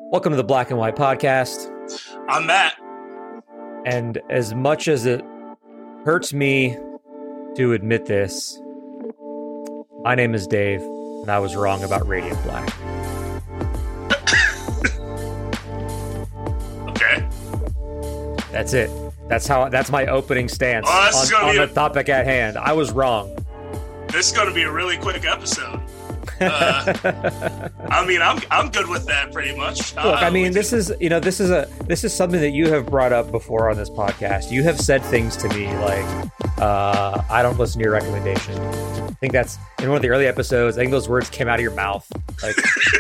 Welcome to the Black and White Podcast. I'm Matt. And as much as it hurts me to admit this, my name is Dave, and I was wrong about Radiant Black. Okay. That's it. That's my opening stance on the topic at hand. I was wrong. This is going to be a really quick episode. I mean, I'm good with that pretty much. Look, I mean, this is something that you have brought up before on this podcast. You have said things to me like, I don't listen to your recommendation. I think that's in one of the early episodes. I think those words came out of your mouth. Like,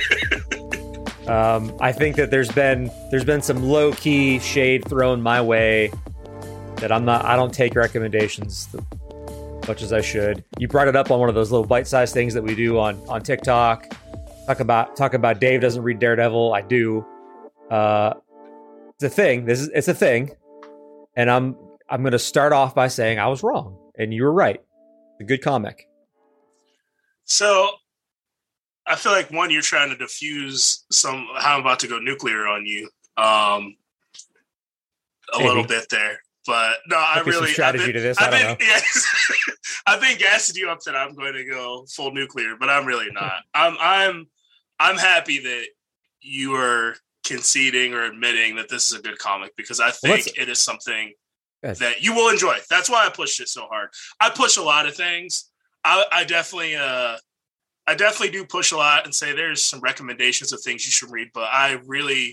I think that there's been some low key shade thrown my way that I don't take recommendations much as I should. You brought it up on one of those little bite-sized things that we do on TikTok. Talk about Dave doesn't read Daredevil. I do. It's a thing. It's a thing. And I'm going to start off by saying I was wrong and you were right. It's a good comic. So I feel like you're trying to diffuse how I'm about to go nuclear on you. A little bit there. But no, I really strategy to this. I don't know. Yes, I've been gassing you up that I'm going to go full nuclear, but I'm really not. I'm happy that you are conceding or admitting that this is a good comic because I think it is something that you will enjoy. That's why I pushed it so hard. I push a lot of things. I definitely do push a lot and say there's some recommendations of things you should read, but I really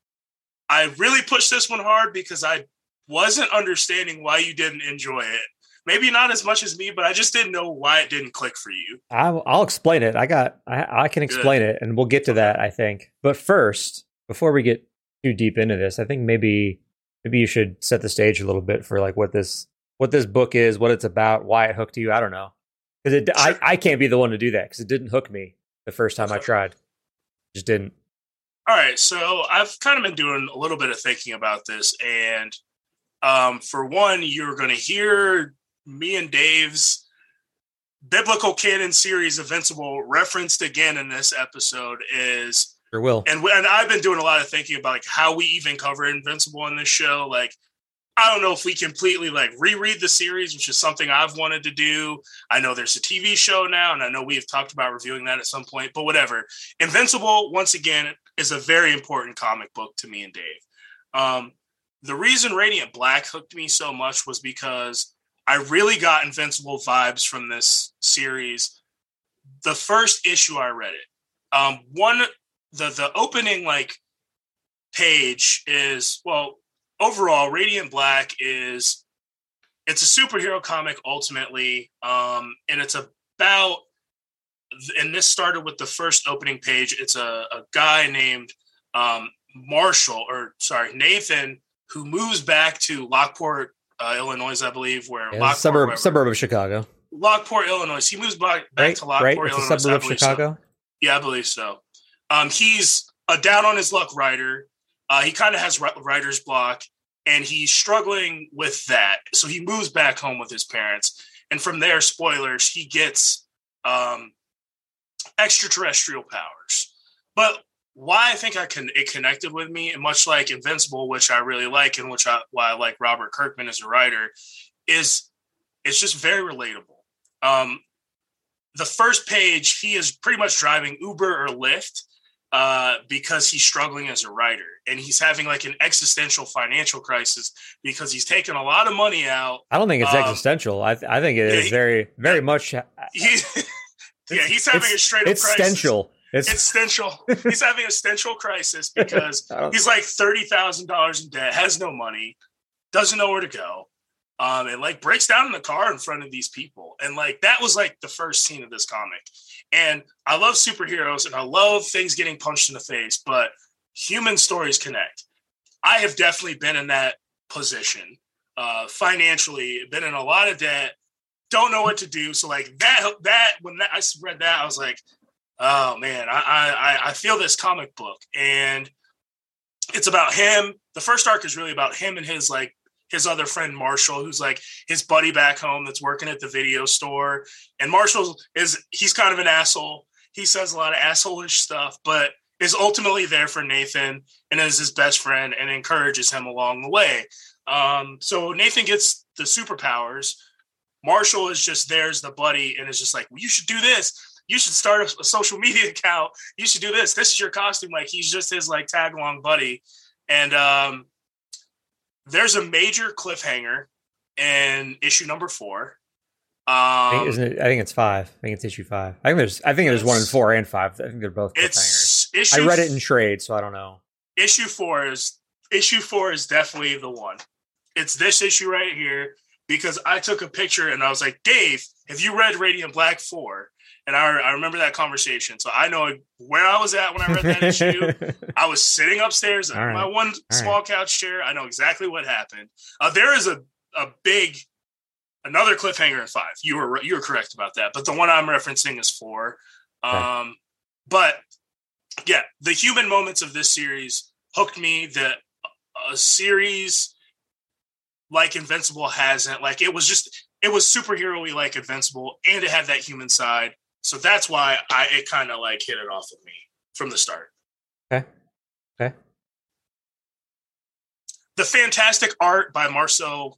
pushed this one hard because I wasn't understanding why you didn't enjoy it. Maybe not as much as me, but I just didn't know why it didn't click for you. I'll explain it. I can explain it, and we'll get to that, I think. But first, before we get too deep into this, I think maybe you should set the stage a little bit for like what this book is, what it's about, why it hooked you. I don't know, because I can't be the one to do that because it didn't hook me the first time I tried. Just didn't. All right, so I've kind of been doing a little bit of thinking about this, and for one, you're going to hear me and Dave's biblical canon series Invincible referenced again in this episode. Sure will. And I've been doing a lot of thinking about like how we even cover Invincible in this show. Like, I don't know if we completely like reread the series, which is something I've wanted to do. I know there's a TV show now, and I know we have talked about reviewing that at some point, but whatever. Invincible, once again, is a very important comic book to me and Dave. The reason Radiant Black hooked me so much was because I really got Invincible vibes from this series. The first issue I read it. The opening like page is, well, overall, Radiant Black it's a superhero comic ultimately. And it's about, and this started with the first opening page. It's a guy named Nathan, who moves back to Lockport, Illinois, I believe, suburb of Chicago. Lockport, Illinois. He moves back to Lockport, Illinois. It's a suburb of Chicago? So. Yeah, I believe so. He's a down-on-his-luck writer. He kind of has writer's block, and he's struggling with that. So he moves back home with his parents. And from there, spoilers, he gets extraterrestrial powers. But why I think it connected with me, and much like Invincible, which I really like, and why I like Robert Kirkman as a writer, is it's just very relatable. The first page, he is pretty much driving Uber or Lyft because he's struggling as a writer, and he's having like an existential financial crisis because he's taken a lot of money out. I don't think it's existential. I think it is very, very much. He's having a straight up crisis. Essential. It's essential. He's having a essential crisis because he's like $30,000 in debt, has no money, doesn't know where to go, and like breaks down in the car in front of these people. And like that was like the first scene of this comic. And I love superheroes and I love things getting punched in the face, but human stories connect. I have definitely been in that position financially, been in a lot of debt, don't know what to do. So like when I read that, I was like, oh man, I feel this comic book, and it's about him. The first arc is really about him and his other friend Marshall, who's like his buddy back home that's working at the video store. And Marshall he's kind of an asshole. He says a lot of asshole-ish stuff, but is ultimately there for Nathan and is his best friend and encourages him along the way. So Nathan gets the superpowers. Marshall is just there as the buddy and is just like, well, you should do this. You should start a social media account. You should do this. This is your costume. Like, he's just his like tag along buddy. And there's a major cliffhanger in issue number 4. I think it's 5. I think it's issue 5. I think there's 1 and 4 and 5. I think they're both cliffhangers. I read it in trade, so I don't know. Issue 4 is definitely the one. It's this issue right here, because I took a picture and I was like, Dave, have you read Radiant Black 4? And I remember that conversation. So I know where I was at when I read that issue. I was sitting upstairs in my small couch chair. I know exactly what happened. There is another cliffhanger in 5. You were correct about that. But the one I'm referencing is 4. Okay. But yeah, the human moments of this series hooked me that a series like Invincible hasn't. Like, it was superhero-y like Invincible, and it had that human side. So that's why it kind of like hit it off with me from the start. Okay. The fantastic art by Marco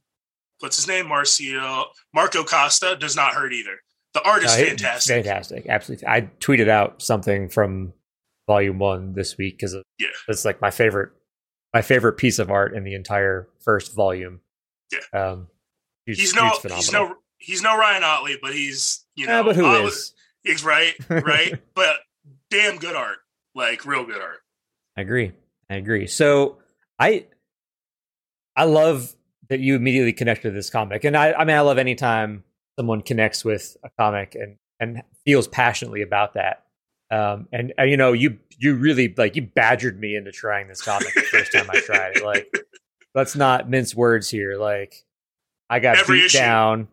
Costa does not hurt either. The art is fantastic. Fantastic. Absolutely. I tweeted out something from volume 1 this week because it's like my favorite piece of art in the entire first volume. Yeah. He's no Ryan Otley, but he's, but who is? He's right. But damn good art, like real good art. I agree. So I love that you immediately connected to this comic, and I love anytime someone connects with a comic and feels passionately about that. And you really you badgered me into trying this comic the first time I tried it. Like, let's not mince words here. Like, I got beat down.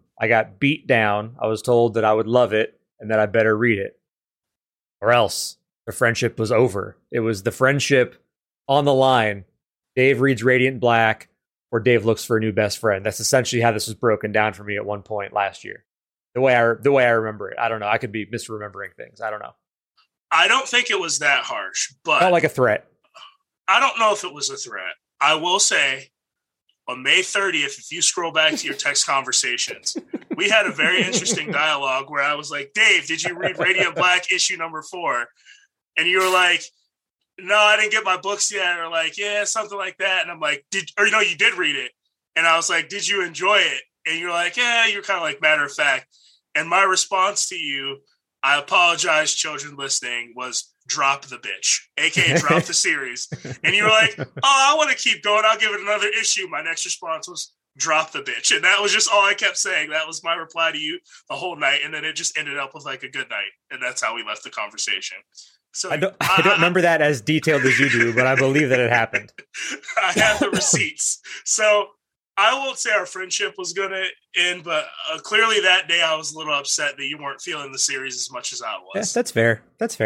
I was told that I would love it and that I better read it, or else the friendship was over. It was the friendship on the line. Dave reads Radiant Black, or Dave looks for a new best friend. That's essentially how this was broken down for me at one point last year. The way I remember it. I don't know. I could be misremembering things. I don't know. I don't think it was that harsh, but felt like a threat. I don't know if it was a threat. I will say, on May 30th, if you scroll back to your text conversations, we had a very interesting dialogue where I was like, Dave, did you read Radiant Black issue number 4? And you were like, no, I didn't get my books yet. Or like, yeah, something like that. And I'm like, you did read it. And I was like, did you enjoy it? And you're like, yeah, you're kind of like matter of fact. And my response to you, I apologize, children listening, was drop the bitch, aka drop the series. And you were like, oh, I want to keep going. I'll give it another issue. My next response was drop the bitch. And that was just all I kept saying. That was my reply to you the whole night. And then it just ended up with like a good night. And that's how we left the conversation. So I don't remember that as detailed as you do, but I believe that it happened. I have the receipts. So I won't say our friendship was going to end, but clearly that day I was a little upset that you weren't feeling the series as much as I was. Yeah, that's fair.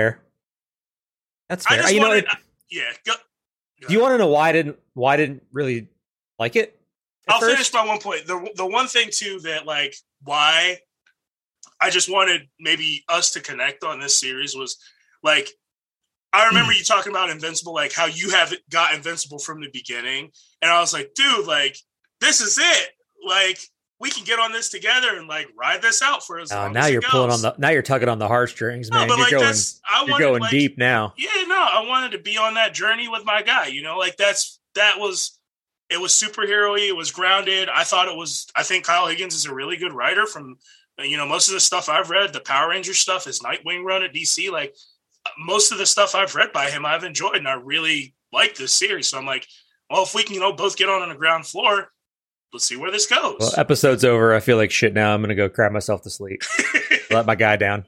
I just wanted, go. Do you want to know why I didn't really like it? I'll finish my one point. The one thing too that like why I just wanted maybe us to connect on this series was like, I remember you talking about Invincible, like how you have got Invincible from the beginning. And I was like, dude, like, this is it. Like, we can get on this together and like ride this out for as long as it goes. Now you're tugging on the heartstrings, man. No, but you're like going deep now. Yeah, no, I wanted to be on that journey with my guy, like it was superhero-y, it was grounded. I think Kyle Higgins is a really good writer from, most of the stuff I've read, the Power Rangers stuff, his Nightwing run at DC, like most of the stuff I've read by him, I've enjoyed, and I really like this series. So I'm like, well, if we can, both get on the ground floor, let's see where this goes. Well, episode's over. I feel like shit now. I'm going to go cry myself to sleep. Let my guy down.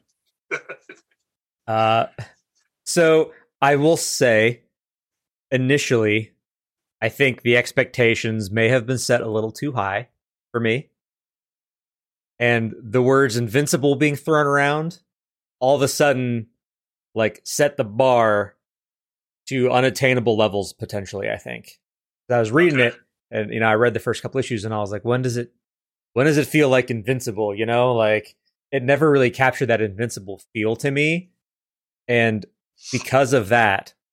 So I will say, initially, I think the expectations may have been set a little too high for me. And the words invincible being thrown around all of a sudden, like, set the bar to unattainable levels, potentially, I think. I was reading it, and, I read the first couple issues, and I was like, when does it feel like Invincible, Like, it never really captured that Invincible feel to me. And because of that,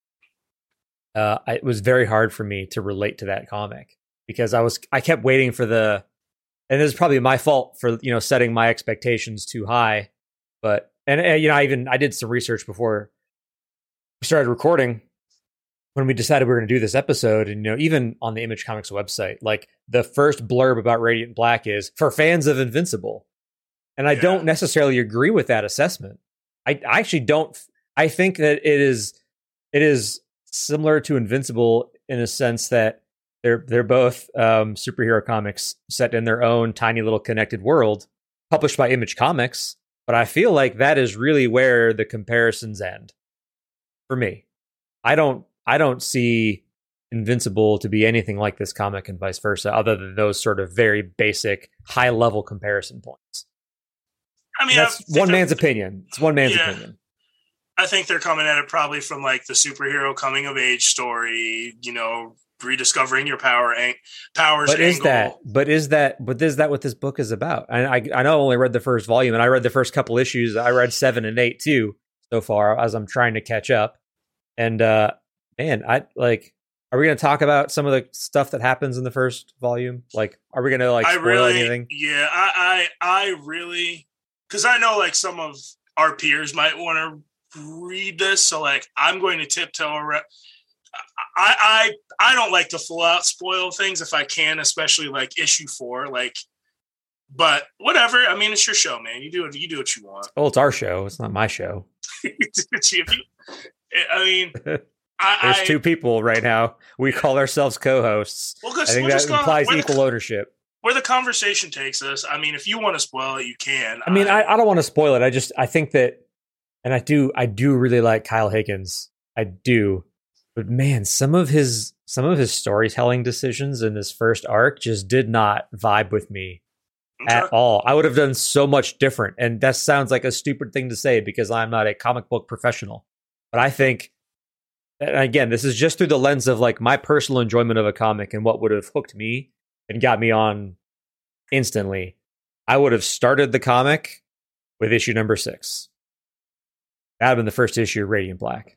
it was very hard for me to relate to that comic because I kept waiting for and this is probably my fault for, setting my expectations too high. But, I did some research before we started recording when we decided we were going to do this episode. And, even on the Image Comics website, like the first blurb about Radiant Black is for fans of Invincible. And I don't necessarily agree with that assessment. I actually don't. I think that it is similar to Invincible in a sense that they're both superhero comics set in their own tiny little connected world, published by Image Comics. But I feel like that is really where the comparisons end for me. I don't see Invincible to be anything like this comic and vice versa, other than those sort of very basic, high level comparison points. I mean, that's one man's opinion. It's one man's opinion. I think they're coming at it probably from like the superhero coming of age story, rediscovering your powers. But is that what this book is about? I know I only read the first volume, and I read the first couple issues. I read 7 and 8 too so far as I'm trying to catch up. And man, are we going to talk about some of the stuff that happens in the first volume? Like, are we going to spoil anything? Yeah, I really, because I know like some of our peers might want to read this, so like I'm going to tiptoe around. I don't like to full out spoil things if I can, especially like issue 4. But whatever. I mean, it's your show, man. You do what you want. Well, it's our show. It's not my show. I mean, there's 2 people right now. We call ourselves co-hosts. Well, I think that implies equal ownership. Where the conversation takes us. I mean, if you want to spoil it, you can. I mean, I don't want to spoil it. I think that, and I do really like Kyle Higgins. I do. But man, some of his storytelling decisions in this first arc just did not vibe with me at all. I would have done so much different. And that sounds like a stupid thing to say because I'm not a comic book professional. But I think, and again, this is just through the lens of like my personal enjoyment of a comic and what would have hooked me and got me on instantly. I would have started the comic with issue number 6. That would have been the first issue of Radiant Black.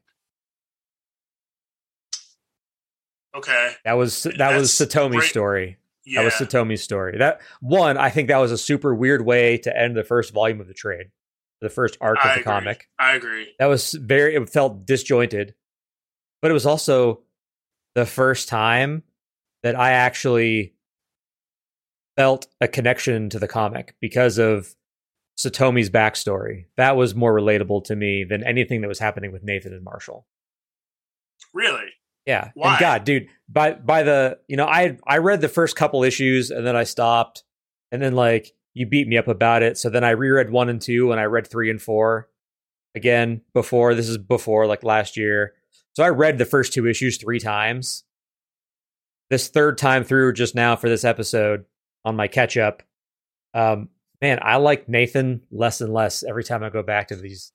Okay. That was Satomi's story. Yeah. That was Satomi's story. That one, I think that was a super weird way to end the first volume of the trade, the first arc of the comic. I agree. That was it felt disjointed, but it was also the first time that I actually felt a connection to the comic because of Satomi's backstory. That was more relatable to me than anything that was happening with Nathan and Marshall. Really? Yeah. Why? And God, dude, by the, I read the first couple issues and then I stopped, and then like you beat me up about it. So then I reread 1 and 2 and I read 3 and 4 again before like last year. So I read the first 2 issues 3 times. This third time through just now for this episode on my catch up. Man, I like Nathan less and less every time I go back to these.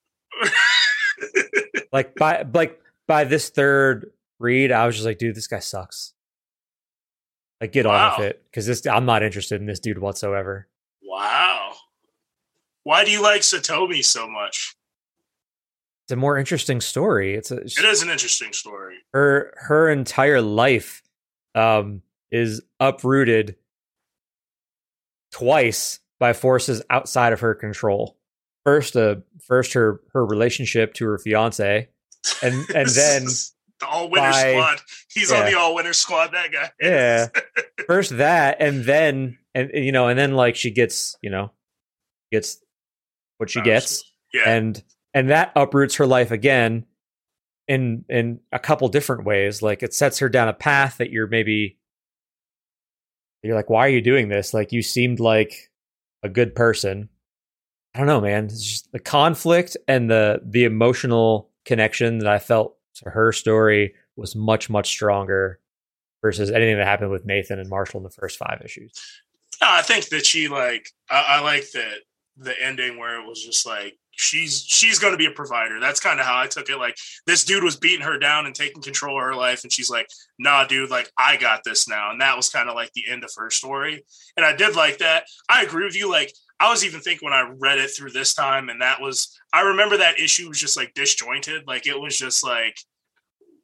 by this third read, I was just like, dude, this guy sucks. Like, get on with it, because I'm not interested in this dude whatsoever. Wow. Why do you like Satomi so much? It's a more interesting story. It is an interesting story. Her entire life is uprooted twice by forces outside of her control. First her relationship to her fiance, and then the all-winner squad. He's on the all-winner squad. That guy. Yeah. First that, and then like she gets what she gets, and that uproots her life again in a couple different ways. Like it sets her down a path that you're like, why are you doing this? Like you seemed like a good person. I don't know, man. It's just the conflict and the emotional connection that I felt to her story was much, much stronger versus anything that happened with Nathan and Marshall in the first 5 issues. No, I think that she I like that the ending where it was just like she's going to be a provider. That's kind of how I took it. Like this dude was beating her down and taking control of her life, and she's like, "Nah, dude, like I got this now." And that was kind of like the end of her story. And I did like that. I agree with you. Like I was even thinking when I read it through this time, and I remember that issue was just like disjointed. Like it was just like,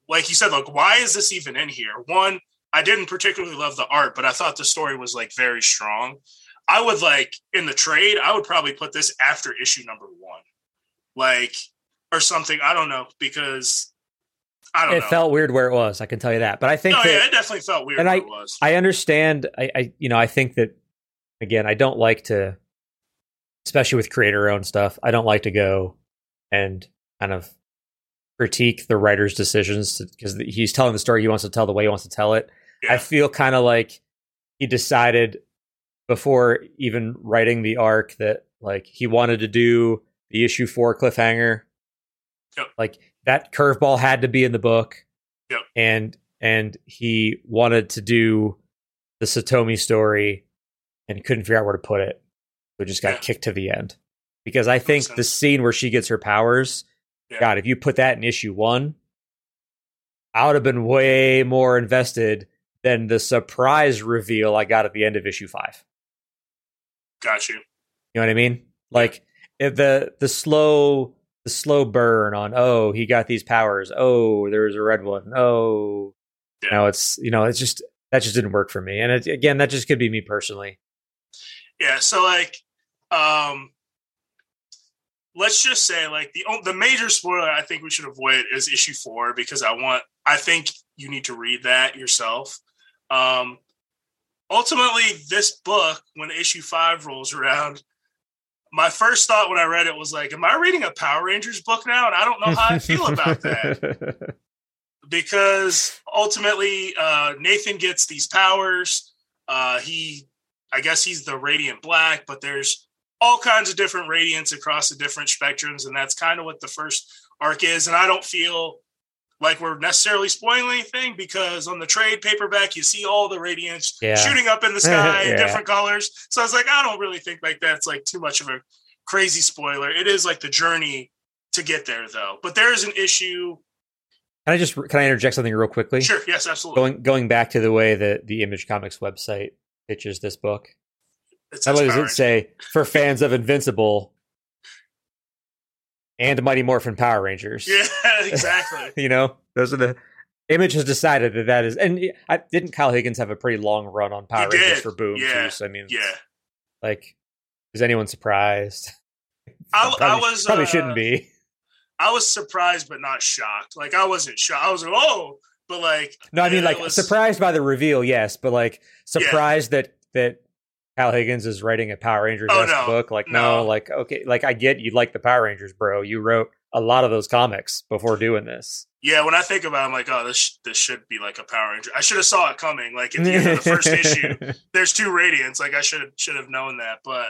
like you said, like, why is this even in here? One, I didn't particularly love the art, but I thought the story was like very strong. I would like in the trade, I would probably put this after issue number 1, like, or something. I don't know, because I don't know. It felt weird where it was. I can tell you that, but I think it definitely felt weird where it was. I understand. I think that, again, I don't like to, especially with creator-owned stuff, I don't like to go and kind of critique the writer's decisions because he's telling the story he wants to tell the way he wants to tell it. Yeah. I feel kind of like he decided before even writing the arc that like he wanted to do the issue 4 cliffhanger. Yep. Like that curveball had to be in the book. Yep. And he wanted to do the Satomi story and couldn't figure out where to put it. So just got kicked to the end. Because I think the scene where she gets her powers, God, if you put that in issue 1, I would have been way more invested than the surprise reveal I got at the end of issue 5. Got you. You know what I mean? Like if the slow burn on, he got these powers. Oh, there was a red one. Oh, it's just that just didn't work for me. And again, that just could be me personally. Yeah. So like, let's just say like the major spoiler I think we should avoid is issue 4 because I think you need to read that yourself. Ultimately, this book, when issue 5 rolls around, my first thought when I read it was like, am I reading a Power Rangers book now? And I don't know how I feel about that. Because ultimately, Nathan gets these powers. I guess he's the Radiant Black, but there's all kinds of different Radiants across the different spectrums. And that's kind of what the first arc is. And I don't feel like we're necessarily spoiling anything because on the trade paperback, you see all the Radiants shooting up in the sky in different colors. So I was like, I don't really think like that's like too much of a crazy spoiler. It is like the journey to get there though. But there is an issue. Can I interject something real quickly? Sure. Yes, absolutely. Going back to the way that the Image Comics website pitches this book. Not only does it say for fans of Invincible and Mighty Morphin Power Rangers. Yeah, exactly. Those are the Image has decided that is, and didn't Kyle Higgins have a pretty long run on Power Rangers for Boom too? So I mean, like, is anyone surprised? Probably shouldn't be. I was surprised, but not shocked. Like I wasn't shocked. I was like, oh, but like, no, I mean, like surprised by the reveal, yes, but like surprised that Kyle Higgins is writing a Power Rangers book. Like, no, like, okay, like I get you like the Power Rangers, bro. You wrote a lot of those comics before doing this. Yeah, when I think about it, I'm like, oh, this should be like a Power Ranger. I should have saw it coming. Like at the end of the first issue, there's 2 Radiants. Like I should have known that. But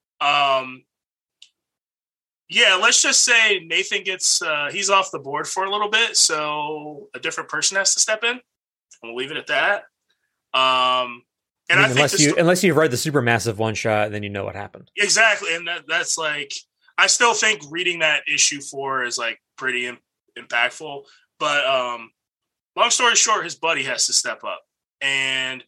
yeah, let's just say Nathan gets he's off the board for a little bit, so a different person has to step in. We'll leave it at that. And I think unless you've read the Supermassive one shot, then you know what happened. Exactly, and that's like I still think reading that issue 4 is like pretty impactful. But long story short, his buddy has to step up, and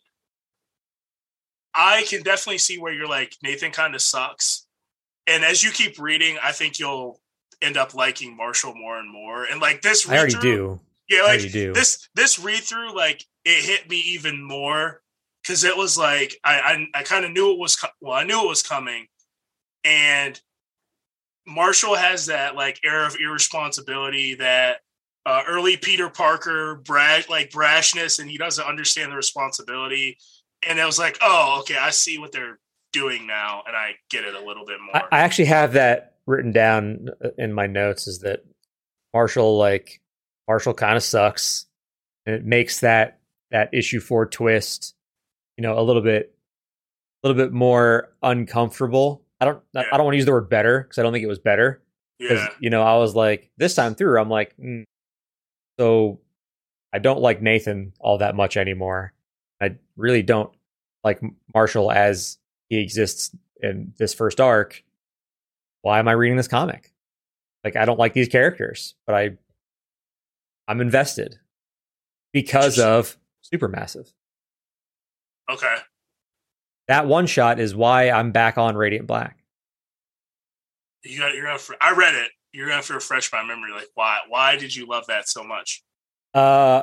I can definitely see where you're like Nathan kind of sucks. And as you keep reading, I think you'll end up liking Marshall more and more. And like this, I already do. Yeah, like this read through, like it hit me even more. Because it was like I kind of knew it was I knew it was coming, and Marshall has that like air of irresponsibility, that early Peter Parker brashness, and he doesn't understand the responsibility. And it was like, oh, okay, I see what they're doing now, and I get it a little bit more. I actually have that written down in my notes. Is that Marshall kind of sucks, and it makes that issue 4 twist, a little bit more uncomfortable. I don't want to use the word better because I don't think it was better. Because I was like, this time through, I'm like, so I don't like Nathan all that much anymore. I really don't like Marshall as he exists in this first arc. Why am I reading this comic? Like, I don't like these characters, but I'm invested because of Supermassive. Okay. That one shot is why I'm back on Radiant Black. I read it. You're gonna have to refresh my memory. Like, why did you love that so much? Uh,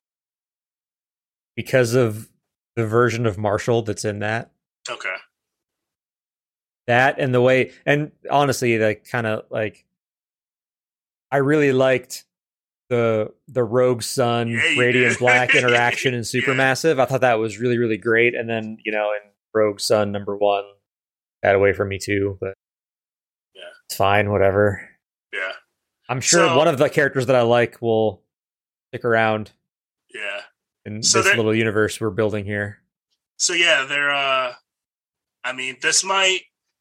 because of the version of Marshall that's in that. Okay. That and the way, and honestly, like kind of like, I really liked the Rogue Sun Yeah, you Radiant did. Black interaction in Supermassive. I thought that was really, really great. And then, in Rogue Sun #1, that away from me too, but Yeah. it's fine, whatever. Yeah. I'm sure one of the characters that I like will stick around Yeah. in So this little universe we're building here. So yeah, they're I mean, this might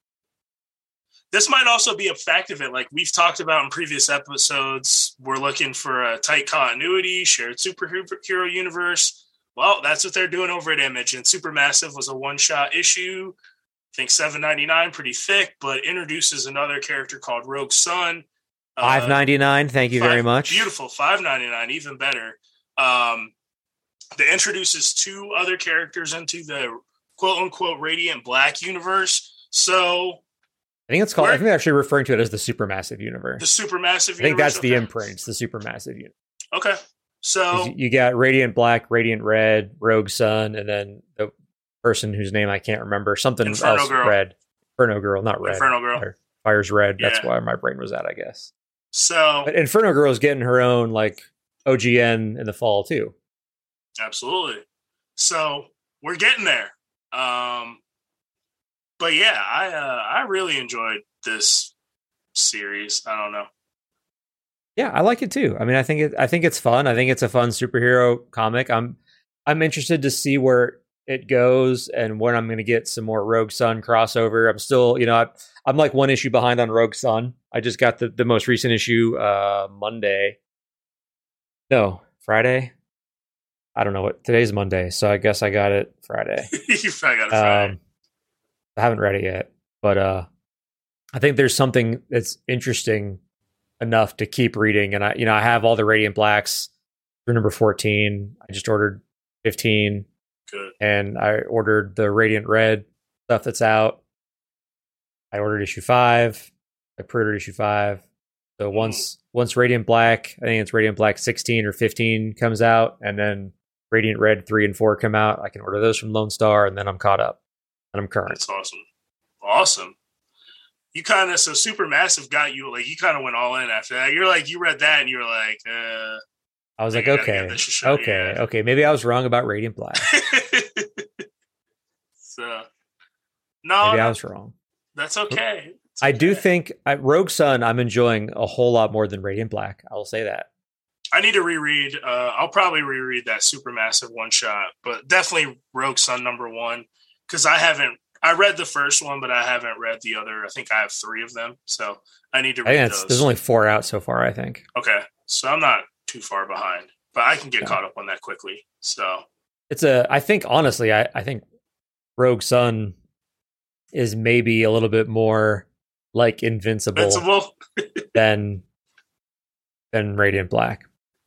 also be a fact of it. Like we've talked about in previous episodes, we're looking for a tight continuity, shared superhero universe. Well, that's what they're doing over at Image. And Supermassive was a one-shot issue. I think $7.99, pretty thick, but introduces another character called Rogue Sun. $5.99. Thank you very much. Beautiful. $5.99, even better. That introduces 2 other characters into the quote-unquote Radiant Black universe. So I think it's called. I think they're actually referring to it as the Supermassive universe. The Supermassive universe. I think that's the imprint. It's the Supermassive universe. Okay. So you got Radiant Black, Radiant Red, Rogue Sun, and then the person whose name I can't remember. Something Inferno else. Girl. Red. Inferno Girl, not Red. Inferno Girl. Fire's red. Yeah. That's why my brain was at, I guess. So, but Inferno Girl is getting her own like OGN in the fall too. Absolutely. So we're getting there. But yeah, I really enjoyed this series. I don't know. Yeah, I like it too. I mean, I think it's fun. I think it's a fun superhero comic. I'm interested to see where it goes and when I'm going to get some more Rogue Sun crossover. I'm still, I'm like one issue behind on Rogue Sun. I just got the most recent issue Friday. I don't know what today's Monday, so I guess I got it Friday. You probably got it Friday. I haven't read it yet, but I think there's something that's interesting enough to keep reading. And I have all the Radiant Blacks through number 14. I just ordered 15. Good. And I ordered the Radiant Red stuff that's out. I ordered issue 5. I pre-ordered issue 5. So once Radiant Black, I think it's Radiant Black 16 or 15 comes out, and then Radiant Red 3 and 4 come out, I can order those from Lone Star, and then I'm caught up. And I'm current. That's awesome. Awesome. You kind of, so Supermassive got you, like, you kind of went all in after that. You're like, you read that and you were like, I was like, okay. Maybe I was wrong about Radiant Black. So, maybe I was wrong. That's okay. I do think Rogue Sun, I'm enjoying a whole lot more than Radiant Black. I will say that. I need to reread. I'll probably reread that Supermassive one shot, but definitely Rogue Sun #1. Because I read the first one, but I haven't read the other. I think I have 3 of them. So I need to read those. There's only 4 out so far, I think. Okay. So I'm not too far behind, but I can get caught up on that quickly. So I think, honestly, I think Rogue Sun is maybe a little bit more like Invincible than Radiant Black.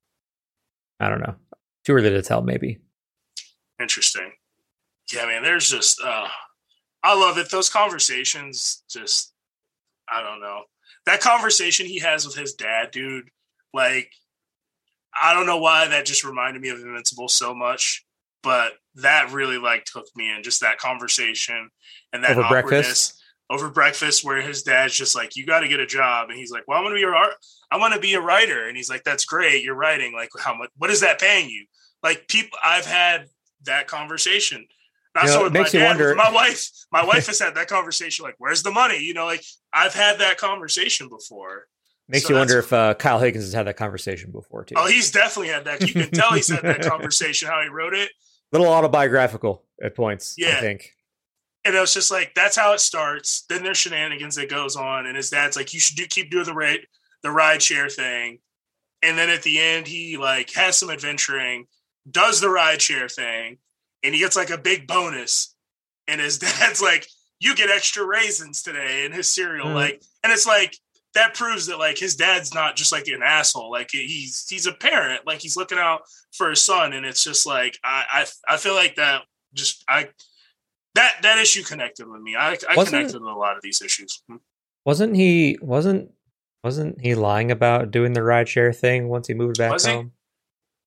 I don't know. Too early to tell, maybe. Interesting. Yeah, man, there's just, I love it. Those conversations just, I don't know. That conversation he has with his dad, dude, like, I don't know why that just reminded me of Invincible so much, but that really, like, took me in, just that conversation and that awkwardness over breakfast where his dad's just like, you got to get a job. And he's like, well, I want to be a writer. And he's like, that's great. You're writing. Like, how much, what is that paying you? Like, I've had that conversation. Not so with my dad, with my wife has had that conversation. Like, where's the money? Like, I've had that conversation before. Makes you wonder if Kyle Higgins has had that conversation before too. Oh, he's definitely had that. You can tell he's had that conversation. How he wrote it, little autobiographical at points. Yeah, I think. And it was just like, that's how it starts. Then there's shenanigans that goes on, and his dad's like, you should keep doing the ride share thing. And then at the end, he like has some adventuring, does the ride share thing. And he gets like a big bonus, and his dad's like, you get extra raisins today in his cereal. Like, and it's like, that proves that like his dad's not just like an asshole. Like he's a parent, like he's looking out for his son. And it's just like, I feel like that just, that issue connected with me. I connected with a lot of these issues. Wasn't he lying about doing the rideshare thing once he moved back home?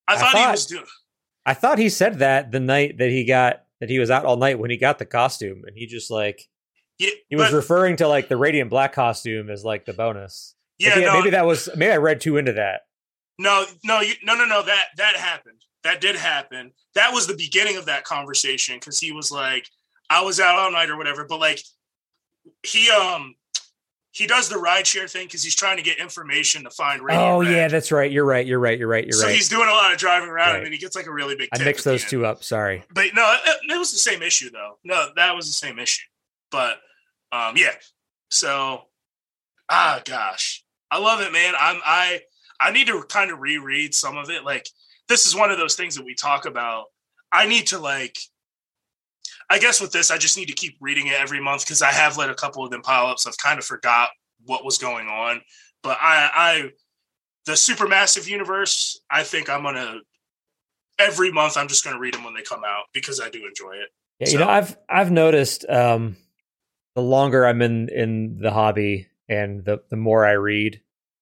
I thought he was doing. I thought he said that the night that he was out all night when he got the costume, and he just like he was referring to like the Radiant Black costume as like the bonus. Yeah, maybe I read too into that. No. That happened. That did happen. That was the beginning of that conversation because he was like, I was out all night or whatever. But like, he does the rideshare thing because he's trying to get information to find Radiant Oh, Red. yeah, that's right. You're right. So he's doing a lot of driving around, right. And then he gets like a really big tip. I mixed those two up. Sorry. But no, it was the same issue, though. No, that was the same issue. But, yeah. So, gosh. I love it, man. I need to kind of reread some of it. Like, this is one of those things that we talk about. I need to, like, I guess with this, I just need to keep reading it every month because I have let a couple of them pile up. So I've kind of forgot what was going on. But the Supermassive Universe, I think I'm going to, every month, I'm just going to read them when they come out because I do enjoy it. Yeah, so. I've noticed the longer I'm in the hobby and the more I read,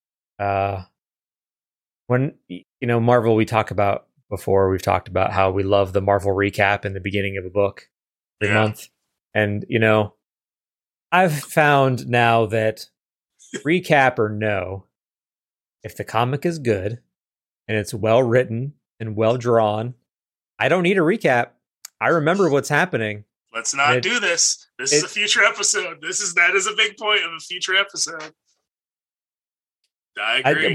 when, Marvel, we've talked about how we love the Marvel recap in the beginning of a book every month. And, I've found now that recap or no, if the comic is good and it's well written and well drawn, I don't need a recap. I remember what's happening. Let's not do this. This is a future episode. That is a big point of a future episode. I agree.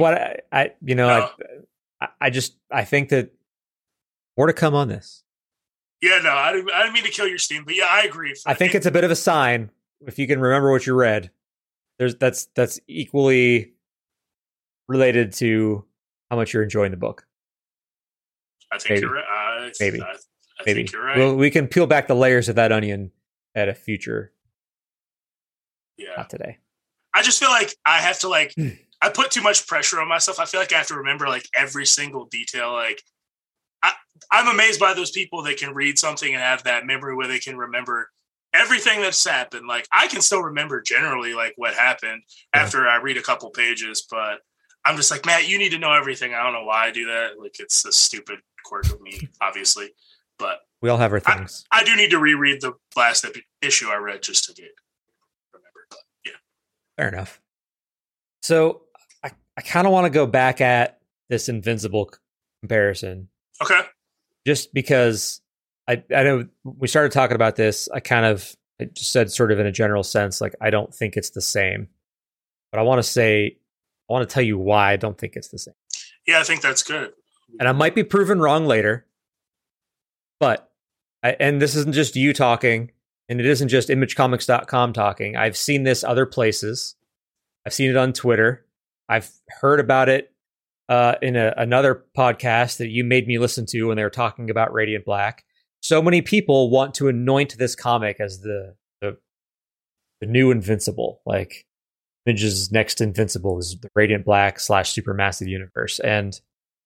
I think that more to come on this. Yeah, no, I didn't mean to kill your steam, but yeah, I agree. I think it's a bit of a sign if you can remember what you read. That's equally related to how much you're enjoying the book. I think you're right. Maybe. I think you're right. Well, we can peel back the layers of that onion at a future. Yeah. Not today. I just feel like I have to I put too much pressure on myself. I feel like I have to remember like every single detail. Like I'm amazed by those people that can read something and have that memory where they can remember everything that's happened. Like I can still remember generally like what happened after I read a couple pages, but I'm just like, Matt, you need to know everything. I don't know why I do that. Like it's a stupid quirk of me, obviously, but we all have our things. I do need to reread the last issue I read just to remember. But yeah, fair enough. So I kind of want to go back at this Invincible comparison. Okay. Just because I know we started talking about this, I just said sort of in a general sense, like, I don't think it's the same. But I want to tell you why I don't think it's the same. Yeah, I think that's good. And I might be proven wrong later. But, and this isn't just you talking, and it isn't just imagecomics.com talking. I've seen this other places. I've seen it on Twitter. I've heard about it in another podcast that you made me listen to when they were talking about Radiant Black. So many people want to anoint this comic as the new Invincible. Like, Image's next Invincible is the Radiant Black / Supermassive Universe. And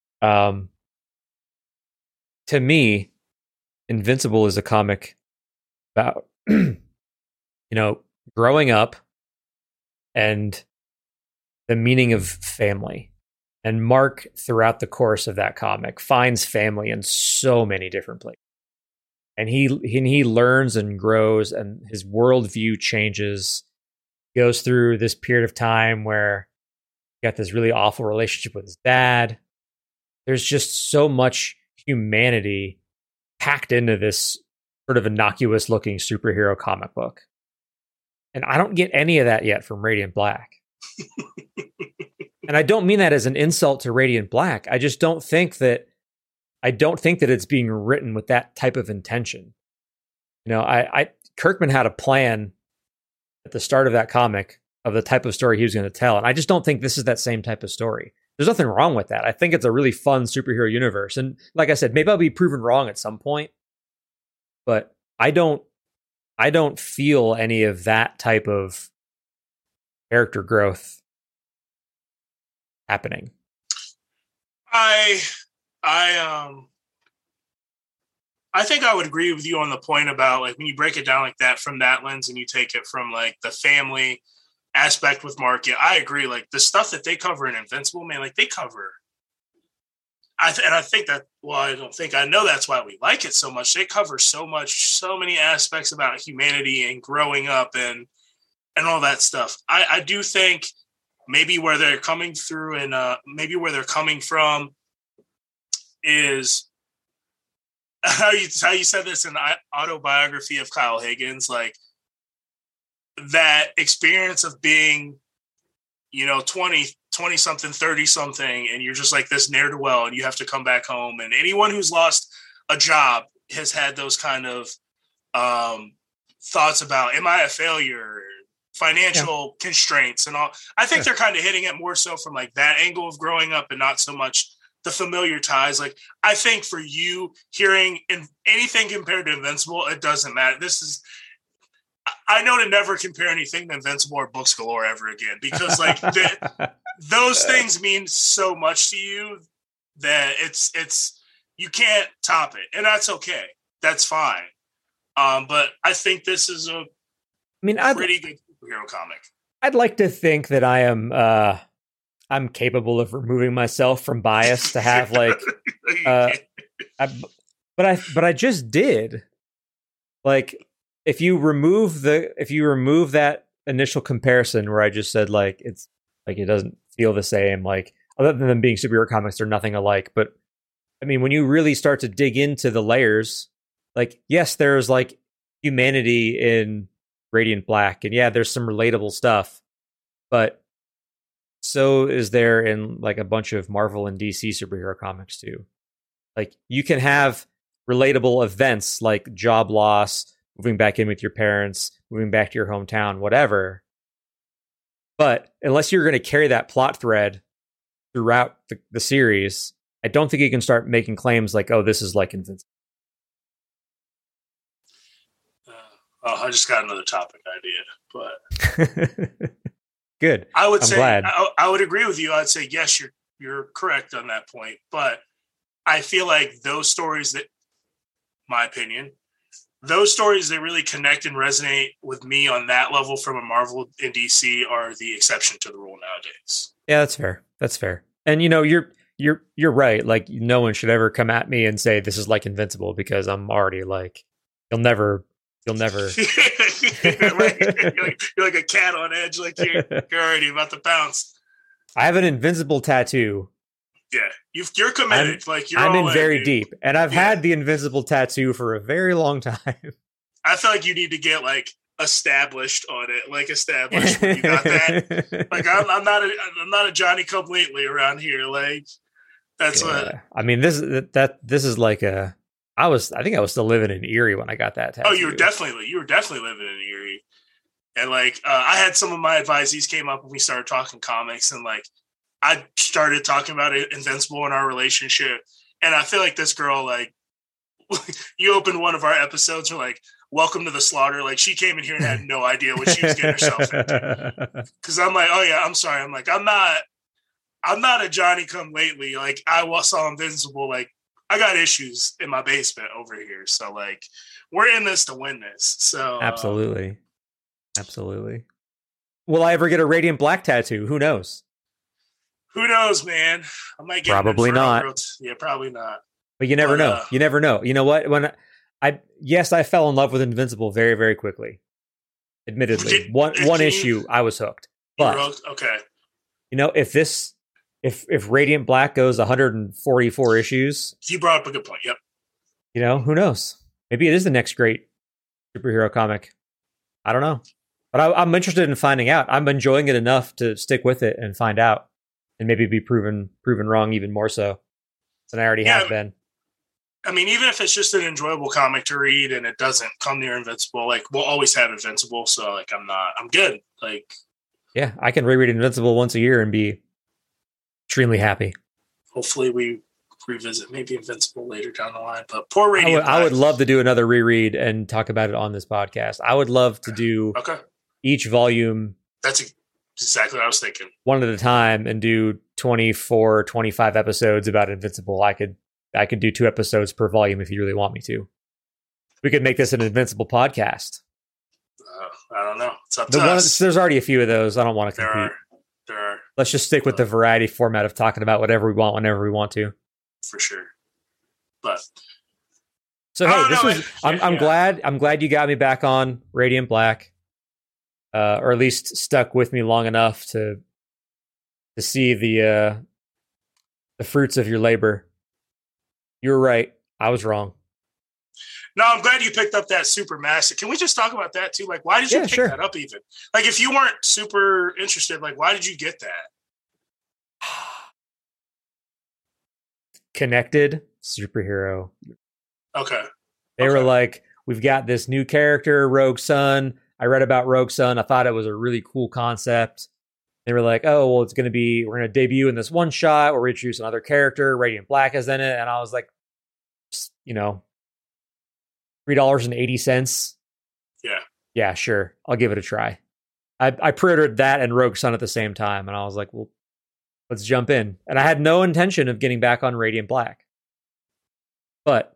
to me, Invincible is a comic about, growing up and the meaning of family. And Mark, throughout the course of that comic, finds family in so many different places. And he learns and grows, and his worldview changes. He goes through this period of time where he got this really awful relationship with his dad. There's just so much humanity packed into this sort of innocuous looking superhero comic book. And I don't get any of that yet from Radiant Black. And I don't mean that as an insult to Radiant Black. I just don't think that it's being written with that type of intention. Kirkman had a plan at the start of that comic of the type of story he was going to tell. And I just don't think this is that same type of story. There's nothing wrong with that. I think it's a really fun superhero universe. And like I said, maybe I'll be proven wrong at some point, but I don't feel any of that type of character growth happening. I think I would agree with you on the point about like when you break it down like that from that lens and you take it from like the family aspect with Mark. Yeah, I agree. Like the stuff that they cover in Invincible, man, like they cover. I think that, well, I know that's why we like it so much. They cover so many aspects about humanity and growing up and all that stuff. I do think maybe where they're coming through and maybe where they're coming from is how you said this in the autobiography of Kyle Higgins, like that experience of being, 20 something, 30 something, and you're just like this ne'er-do-well and you have to come back home. And anyone who's lost a job has had those kind of thoughts about, am I a failure? Financial constraints and all. I think they're kind of hitting it more so from like that angle of growing up and not so much the familiar ties. Like, I think for you hearing anything compared to Invincible, it doesn't matter. I know to never compare anything to Invincible or Books Galore ever again, because like those things mean so much to you that it's you can't top it, and that's okay. That's fine. But I think this is pretty good superhero comic. I'd like to think that I am I'm capable of removing myself from bias to have like but I just did. Like, if you remove that initial comparison where I just said like it's like it doesn't feel the same, like other than them being superhero comics, they're nothing alike. But I mean, when you really start to dig into the layers, like, yes, there's like humanity in Radiant Black, and yeah, there's some relatable stuff, but so is there in like a bunch of Marvel and DC superhero comics too. Like, you can have relatable events like job loss, moving back in with your parents, moving back to your hometown, whatever. But unless you're going to carry that plot thread throughout the series, I don't think you can start making claims like, oh, this is like Invincible. I just got another topic idea, but good. I would I'm say glad. I would agree with you. I'd say yes, you're correct on that point. But I feel like those stories my opinion, those stories that really connect and resonate with me on that level from a Marvel and DC are the exception to the rule nowadays. Yeah, that's fair. That's fair. And you're right. Like, no one should ever come at me and say this is like Invincible, because I'm already like, you'll never. you're like a cat on edge. Like you're already about to bounce. I have an Invincible tattoo. Yeah, you're committed. I'm in very deep, and I've had the Invincible tattoo for a very long time. I feel like you need to get like established on it, like established when you got that. Like I'm not a Johnny Come Lately around here. Like that's what I mean. This is like a. I think I was still living in Erie when I got that tattoo. Oh, you were definitely living in Erie, and like I had some of my advisees came up and we started talking comics, and like I started talking about Invincible in our relationship, and I feel like this girl, like, you opened one of our episodes, or like, welcome to the slaughter. Like, she came in here and had no idea what she was getting herself into. Because I'm like, oh yeah, I'm sorry. I'm like, I'm not a Johnny Come Lately. Like, I saw Invincible. Like, I got issues in my basement over here. So like, we're in this to win this. So absolutely. Will I ever get a Radiant Black tattoo? Who knows? Who knows, man? I might get probably not. Yeah, probably not. But you never know. You never know. You know what? When I fell in love with Invincible very, very quickly. Admittedly, one issue I was hooked. But okay, if Radiant Black goes 144 issues, you brought up a good point. Yep. Who knows? Maybe it is the next great superhero comic. I don't know, but I'm interested in finding out. I'm enjoying it enough to stick with it and find out, and maybe be proven wrong even more so than I already have been. I mean, even if it's just an enjoyable comic to read and it doesn't come near Invincible, like, we'll always have Invincible. So like, I'm good. Like, yeah, I can reread Invincible once a year and be extremely happy. Hopefully we revisit maybe Invincible later down the line, but poor Radiant Black. I would love to do another reread and talk about it on this podcast. I would love to do each volume. That's exactly what I was thinking. One at a time, and do 24, 25 episodes about Invincible. I could do 2 episodes per volume if you really want me to. We could make this an Invincible podcast. I don't know. It's up to us. There's already a few of those. I don't want to compete. There are. Let's just stick with the variety format of talking about whatever we want whenever we want to. for sure. But so hey, I'm glad you got me back on Radiant Black, or at least stuck with me long enough to see the fruits of your labor. You were right. I was wrong. No, I'm glad you picked up that Supermassive. Can we just talk about that too? Like, why did you pick that up even? Like, if you weren't super interested, like, why did you get that? Connected superhero. Okay. They were like, we've got this new character, Rogue Sun. I read about Rogue Sun. I thought it was a really cool concept. They were like, oh, well, we're going to debut in this one shot where we introduce another character. Radiant Black is in it. And I was like, $3.80. Yeah. Yeah, sure. I'll give it a try. I pre-ordered that and Rogue Sun at the same time. And I was like, well, let's jump in. And I had no intention of getting back on Radiant Black. But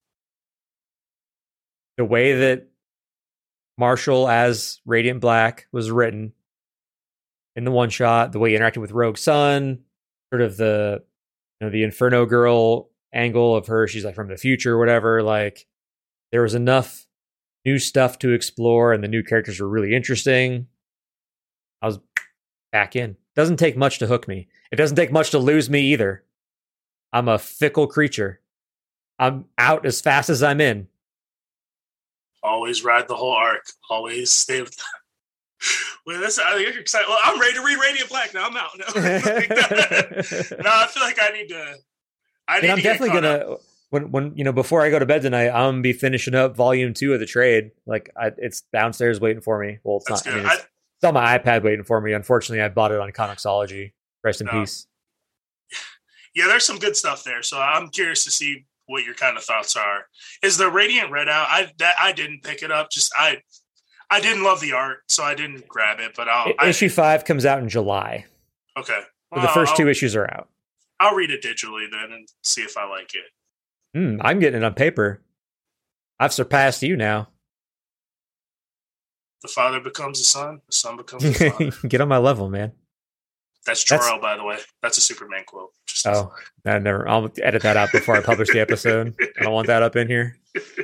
the way that Marshall as Radiant Black was written in the one shot, the way he interacted with Rogue Sun, sort of the Inferno Girl angle of her, she's like from the future or whatever, like there was enough new stuff to explore and the new characters were really interesting. I was back in. Doesn't take much to hook me. It doesn't take much to lose me either. I'm a fickle creature. I'm out as fast as I'm in. Always ride the whole arc. Always stay with well, I think you're excited. Well, I'm ready to read Radiant Black now. I'm out. No, I feel like I need to. I'm definitely gonna when before I go to bed tonight, I'm gonna be finishing up volume 2 of the trade. Like it's downstairs waiting for me. Well, it's That's not. Good. It's on my iPad waiting for me. Unfortunately, I bought it on Comixology. Rest in peace. Yeah, there's some good stuff there. So I'm curious to see what your kind of thoughts are. Is the Radiant Red out? I didn't pick it up. Just I didn't love the art, so I didn't grab it. But issue 5 comes out in July. Okay, well, the first 2 issues are out. I'll read it digitally then and see if I like it. I'm getting it on paper. I've surpassed you now. The father becomes the son becomes the father. Get on my level, man. That's Jor-El, by the way. That's a Superman quote. I'll edit that out before I publish the episode. I don't want that up in here.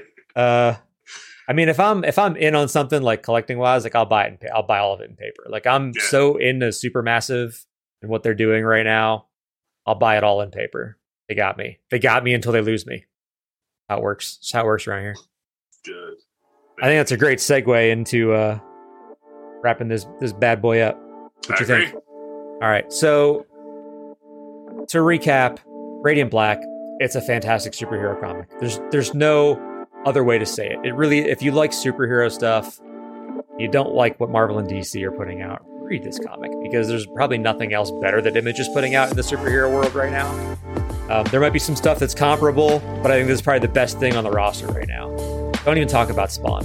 I mean, if I'm in on something like collecting wise, like I'll buy it. I'll buy all of it in paper. Like I'm so into Supermassive and what they're doing right now. I'll buy it all in paper. They got me. They got me until they lose me. How it works. It's how it works around here. Good. I think that's a great segue into wrapping this bad boy up. What you think? All right. So to recap, Radiant Black, it's a fantastic superhero comic. There's no other way to say it. It really, if you like superhero stuff, you don't like what Marvel and DC are putting out, read this comic because there's probably nothing else better that Image is putting out in the superhero world right now. There might be some stuff that's comparable, but I think this is probably the best thing on the roster right now. Don't even talk about Spawn.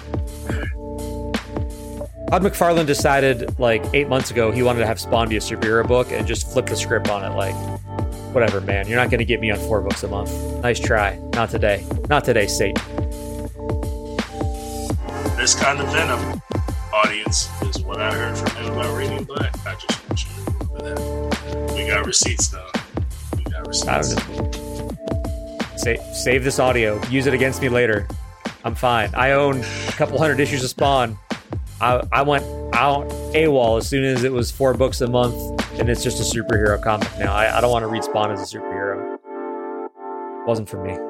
Todd McFarlane decided like 8 months ago he wanted to have Spawn be a superhero book and just flipped the script on it. Like, whatever, man. You're not going to get me on 4 books a month. Nice try. Not today. Not today, Satan. This kind of Venom audience is what I heard from him about Radiant Black. I just want you to remember that. We got receipts, though. We got receipts. I don't know. Save this audio. Use it against me later. I'm fine. I own a couple hundred issues of Spawn. I went out AWOL as soon as it was 4 books a month, and it's just a superhero comic now. I don't want to read Spawn as a superhero. It wasn't for me.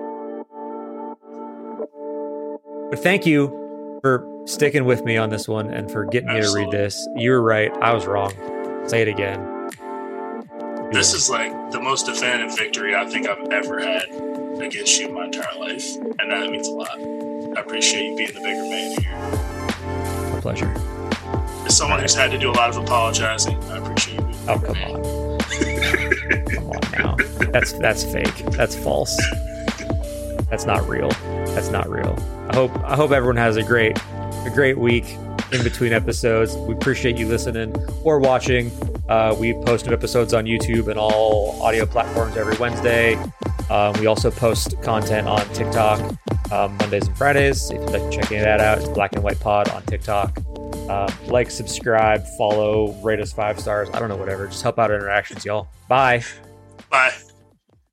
But thank you for sticking with me on this one and for getting me to read this. You were right. I was wrong. Say it again. This is like the most definitive victory I think I've ever had against you my entire life, and that means a lot. I appreciate you being the bigger man here. My pleasure. As someone who's had to do a lot of apologizing, I appreciate you. Oh, come on. Come on now. That's fake. That's false. That's not real. That's not real. I hope everyone has a great week in between episodes. We appreciate you listening or watching. We posted episodes on YouTube and all audio platforms every Wednesday. We also post content on TikTok Mondays and Fridays. If you'd like to check any of that out, it's Black and White Pod on TikTok. Like, subscribe, follow, rate us 5 stars. I don't know, whatever. Just help out our interactions, y'all. Bye. Bye.